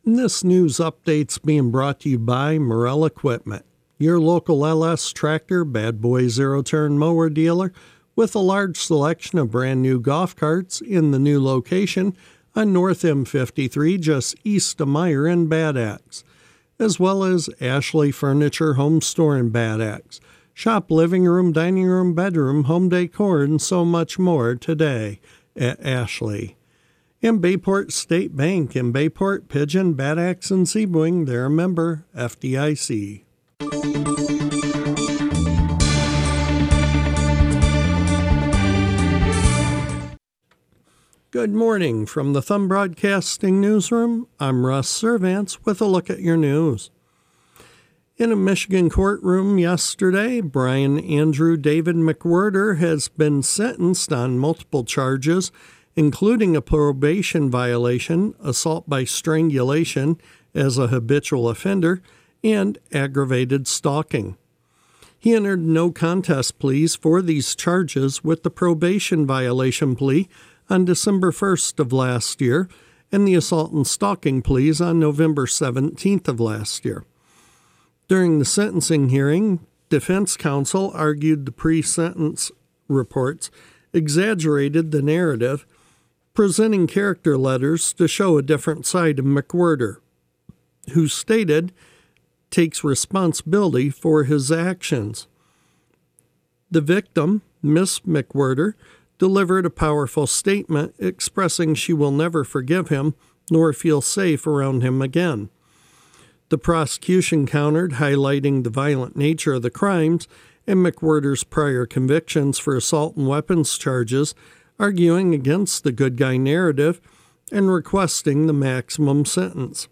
And this news update's being brought to you by Morel Equipment, your local LS Tractor Bad Boy zero-turn mower dealer with a large selection of brand new golf carts in the new location on North M53 just east of Meyer in Bad Axe, as well as Ashley Furniture Home Store in Bad Axe. Shop living room, dining room, bedroom, home decor, and so much more today at Ashley. And Bayport State Bank in Bayport, Pigeon, Bad Axe, and Seaboing, they're a member FDIC. Good morning from the Thumb Broadcasting Newsroom. I'm Russ Servants with a look at your news. In a Michigan courtroom yesterday, Brian Andrew David McWhirter has been sentenced on multiple charges, including a probation violation, assault by strangulation as a habitual offender, and aggravated stalking. He entered no contest pleas for these charges with the probation violation plea on December 1st of last year and the assault and stalking pleas on November 17th of last year. During the sentencing hearing, defense counsel argued the pre-sentence reports exaggerated the narrative, presenting character letters to show a different side of McWhirter, who stated takes responsibility for his actions. The victim, Miss McWhirter, delivered a powerful statement expressing she will never forgive him nor feel safe around him again. The prosecution countered, highlighting the violent nature of the crimes and McWhirter's prior convictions for assault and weapons charges, arguing against the good guy narrative and requesting the maximum sentence.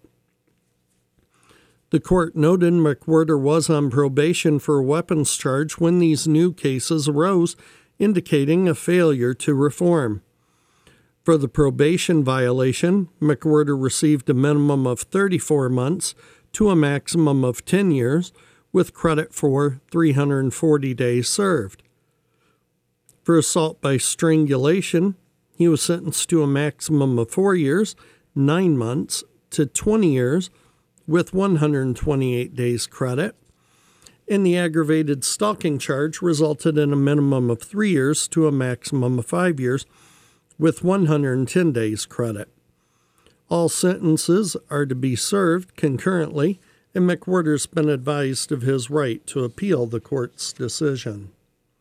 The court noted McWhirter was on probation for a weapons charge when these new cases arose, indicating a failure to reform. For the probation violation, McWhirter received a minimum of 34 months to a maximum of 10 years, with credit for 340 days served. For assault by strangulation, he was sentenced to a maximum of 4 years, 9 months, to 20 years, with 128 days credit. And the aggravated stalking charge resulted in a minimum of 3 years to a maximum of 5 years, with 110 days credit. All sentences are to be served concurrently, and McWhirter's been advised of his right to appeal the court's decision.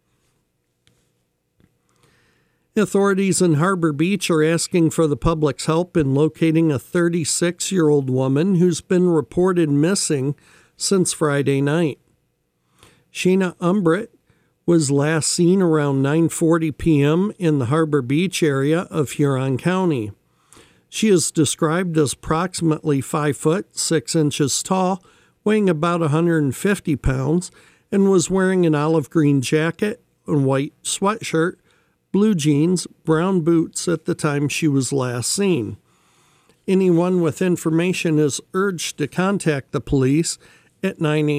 Authorities in Harbor Beach are asking for the public's help in locating a 36-year-old woman who's been reported missing since Friday night. Sheena Umbrett was last seen around 9:40 p.m. in the Harbor Beach area of Huron County. She is described as approximately 5 foot 6 inches tall, weighing about 150 pounds, and was wearing an olive green jacket, a white sweatshirt, blue jeans, brown boots at the time she was last seen. Anyone with information is urged to contact the police at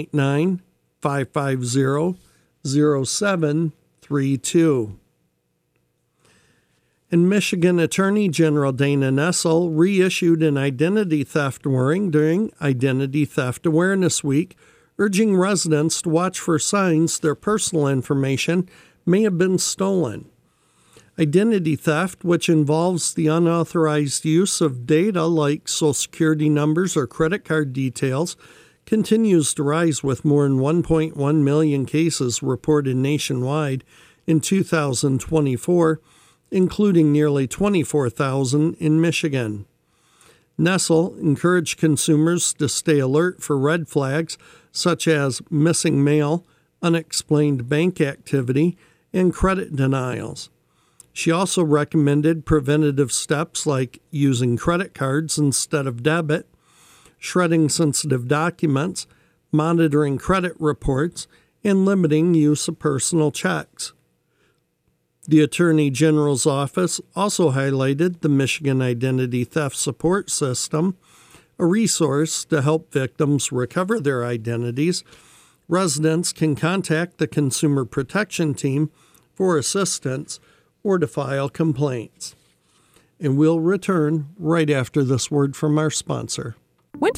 989-550-0732. And Michigan Attorney General Dana Nessel reissued an identity theft warning during Identity Theft Awareness Week, urging residents to watch for signs their personal information may have been stolen. Identity theft, which involves the unauthorized use of data like Social Security numbers or credit card details, continues to rise with more than 1.1 million cases reported nationwide in 2024, including nearly 24,000 in Michigan. Nessel encouraged consumers to stay alert for red flags such as missing mail, unexplained bank activity, and credit denials. She also recommended preventative steps like using credit cards instead of debit, shredding sensitive documents, monitoring credit reports, and limiting use of personal checks. The Attorney General's office also highlighted the Michigan Identity Theft Support System, a resource to help victims recover their identities. Residents can contact the Consumer Protection Team for assistance or to file complaints. And we'll return right after this word from our sponsor.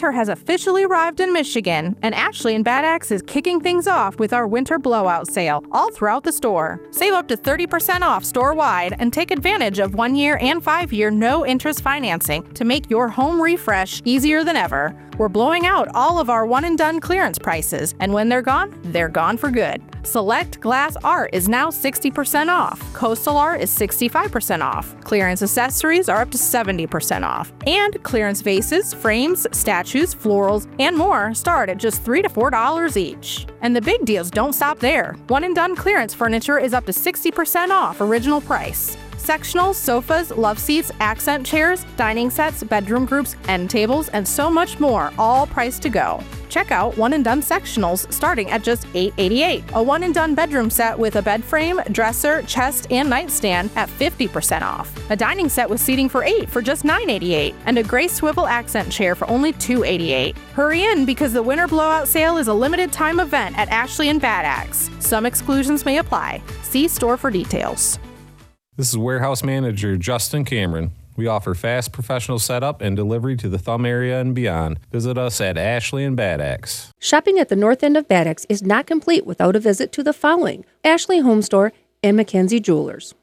Winter has officially arrived in Michigan, and Ashley and Bad Axe is kicking things off with our winter blowout sale all throughout the store. Save up to 30% off store-wide and take advantage of 1-year and 5-year no-interest financing to make your home refresh easier than ever. We're blowing out all of our one-and-done clearance prices, and when they're gone for good. Select glass art is now 60% off. Coastal art is 65% off. Clearance accessories are up to 70% off. And clearance vases, frames, statues, florals, and more start at just $3 to $4 each. And the big deals don't stop there. One-and-done clearance furniture is up to 60% off original price. Sectionals, sofas, love seats, accent chairs, dining sets, bedroom groups, end tables, and so much more, all priced to go. Check out one-and-done sectionals starting at just $8.88. A one-and-done bedroom set with a bed frame, dresser, chest, and nightstand at 50% off. A dining set with seating for 8 for just $9.88. And a gray swivel accent chair for only $2.88. Hurry in because the winter blowout sale is a limited time event at Ashley and Bad Axe. Some exclusions may apply. See store for details. This is Warehouse Manager Justin Cameron. We offer fast professional setup and delivery to the Thumb area and beyond. Visit us at Ashley and Bad Axe. Shopping at the north end of Bad Axe is not complete without a visit to the following: Ashley Home Store and Mackenzie Jewelers.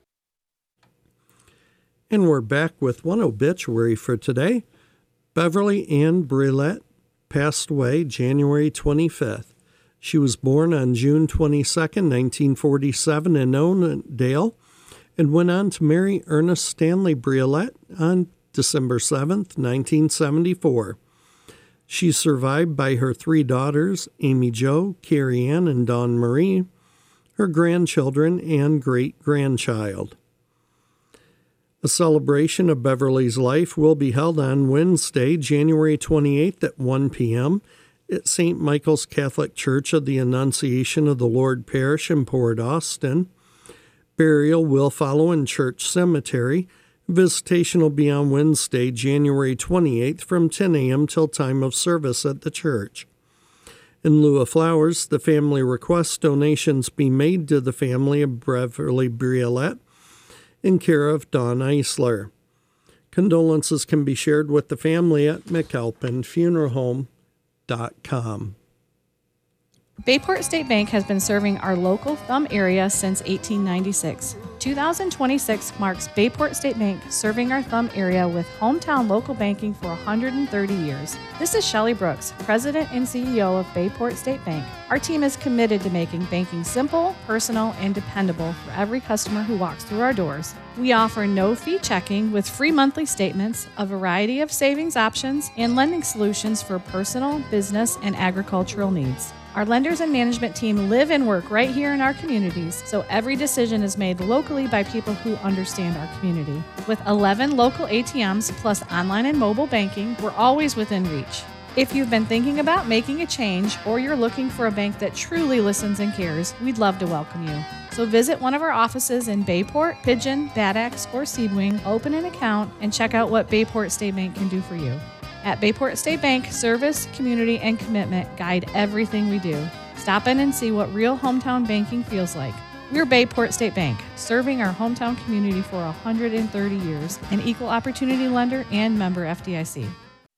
And we're back with one obituary for today. Beverly Ann Brilette passed away January 25th. She was born on June 22nd, 1947 in Oakdale, and went on to marry Ernest Stanley Brilette on December 7th, 1974. She's survived by her 3 daughters, Amy Jo, Carrie Ann, and Dawn Marie, her grandchildren, and great-grandchild. A celebration of Beverly's life will be held on Wednesday, January 28th at 1 p.m. at St. Michael's Catholic Church of the Annunciation of the Lord Parish in Port Austin. Burial will follow in Church Cemetery. Visitation will be on Wednesday, January 28th from 10 a.m. till time of service at the church. In lieu of flowers, the family requests donations be made to the family of Beverly Brilette in care of Dawn Eisler. Condolences can be shared with the family at McAlpinFuneralHome.com. Bayport State Bank has been serving our local Thumb area since 1896. 2026 marks Bayport State Bank serving our Thumb area with hometown local banking for 130 years. This is Shelley Brooks, President and CEO of Bayport State Bank. Our team is committed to making banking simple, personal, and dependable for every customer who walks through our doors. We offer no-fee checking with free monthly statements, a variety of savings options, and lending solutions for personal, business, and agricultural needs. Our lenders and management team live and work right here in our communities, so every decision is made locally by people who understand our community. With 11 local ATMs plus online and mobile banking, we're always within reach. If you've been thinking about making a change or you're looking for a bank that truly listens and cares, we'd love to welcome you. So visit one of our offices in Bayport, Pigeon, Bad Axe, or Seedwing, open an account, and check out what Bayport State Bank can do for you. At Bayport State Bank, service, community, and commitment guide everything we do. Stop in and see what real hometown banking feels like. We're Bayport State Bank, serving our hometown community for 130 years, an equal opportunity lender and member FDIC.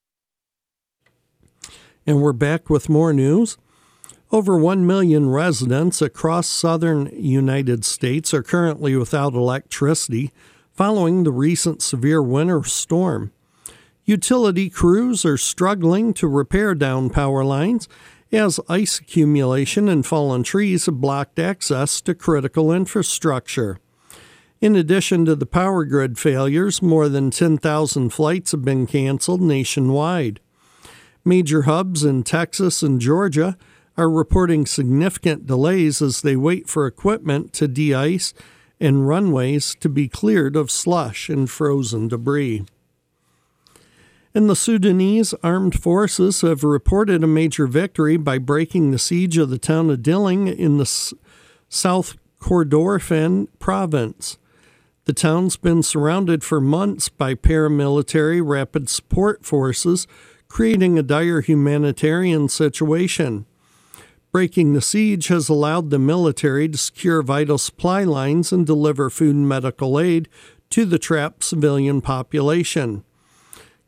And we're back with more news. Over 1 million residents across southern United States are currently without electricity following the recent severe winter storm. Utility crews are struggling to repair down power lines as ice accumulation and fallen trees have blocked access to critical infrastructure. In addition to the power grid failures, more than 10,000 flights have been canceled nationwide. Major hubs in Texas and Georgia are reporting significant delays as they wait for equipment to de-ice and runways to be cleared of slush and frozen debris. And the Sudanese armed forces have reported a major victory by breaking the siege of the town of Dilling in the South Kordofan province. The town's been surrounded for months by paramilitary rapid support forces, creating a dire humanitarian situation. Breaking the siege has allowed the military to secure vital supply lines and deliver food and medical aid to the trapped civilian population.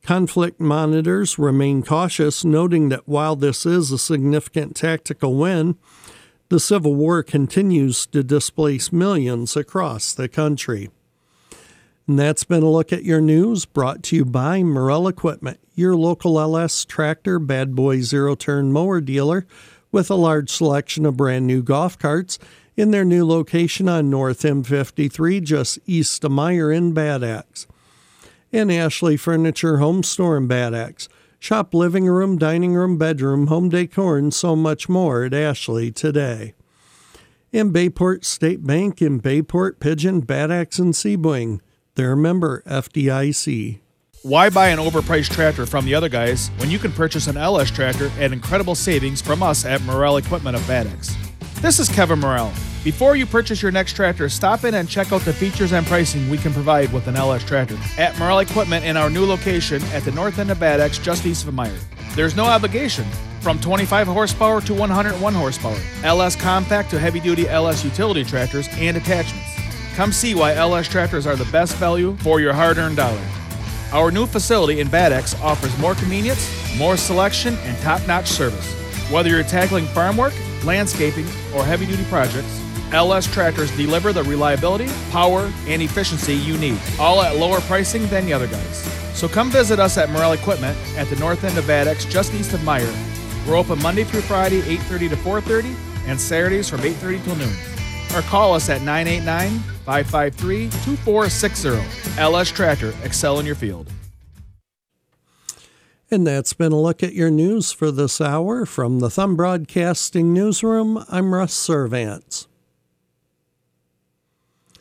Conflict monitors remain cautious, noting that while this is a significant tactical win, the Civil War continues to displace millions across the country. And that's been a look at your news, brought to you by Morrell Equipment, your local LS tractor bad boy zero-turn mower dealer with a large selection of brand new golf carts in their new location on North M53 just east of Meyer in Bad Axe. And Ashley Furniture Home Store in Bad Axe. Shop living room, dining room, bedroom, home decor, and so much more at Ashley today. And Bayport State Bank in Bayport, Pigeon, Bad Axe, and Sebring. They're a member FDIC. Why buy an overpriced tractor from the other guys when you can purchase an LS tractor at incredible savings from us at Morrell Equipment of Bad Axe? This is Kevin Morrell. Before you purchase your next tractor, stop in and check out the features and pricing we can provide with an LS tractor at Morrell Equipment in our new location at the north end of Bad Axe, just east of Meyer. There's no obligation. From 25 horsepower to 101 horsepower, LS compact to heavy-duty LS utility tractors and attachments. Come see why LS tractors are the best value for your hard-earned dollar. Our new facility in Bad Axe offers more convenience, more selection, and top-notch service. Whether you're tackling farm work, landscaping, or heavy-duty projects, LS tractors deliver the reliability, power, and efficiency you need, all at lower pricing than the other guys. So come visit us at Morrell Equipment at the north end of Bad Axe, just east of Meyer. We're open Monday through Friday, 8:30 to 4:30, and Saturdays from 8:30 till noon. Or call us at 989-553-2460. LS Tractor, excel in your field. And that's been a look at your news for this hour. From the Thumb Broadcasting Newsroom, I'm Russ Servants.